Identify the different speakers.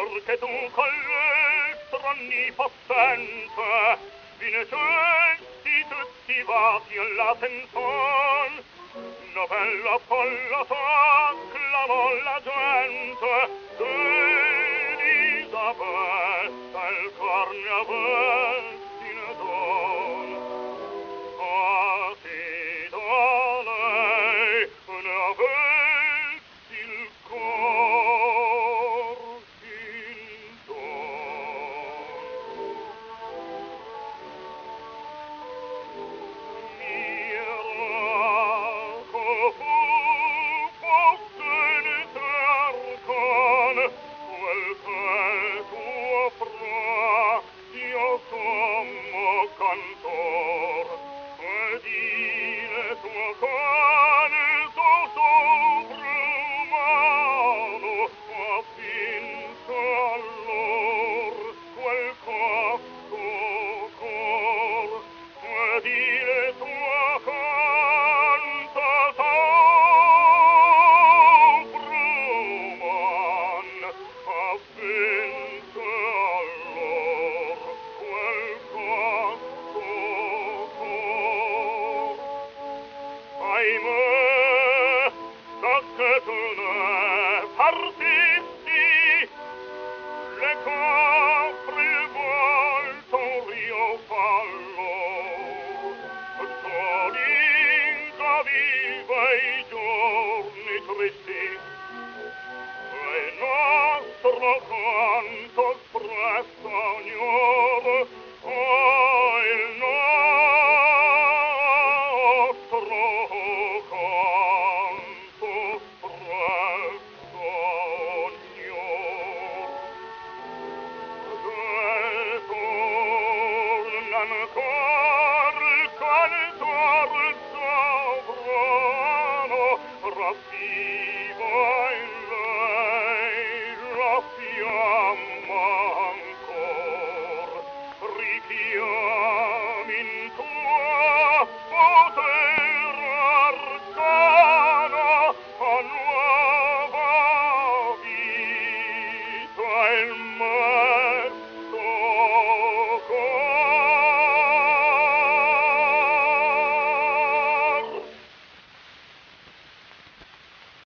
Speaker 1: perché tu con l'estranni possente vincerti tutti vati alla tenson. Novella follata clamò la gente d'Elisabetta il corne avesti ne don. Quasi da lei ne avesti il cor in don. Miracolo fosse ne cercon quel che tuo fratio sommo cantor ed il tuo canto sovrumano ha vinto allor quel cotto cor ed il tuo canto sovruman ha vinto allor quel cotto cor. Ahimè, da che tu ne partisti, le copre il volto un rio fallo, solinga viva i giorni tristi, e il nostro canto espressa ognor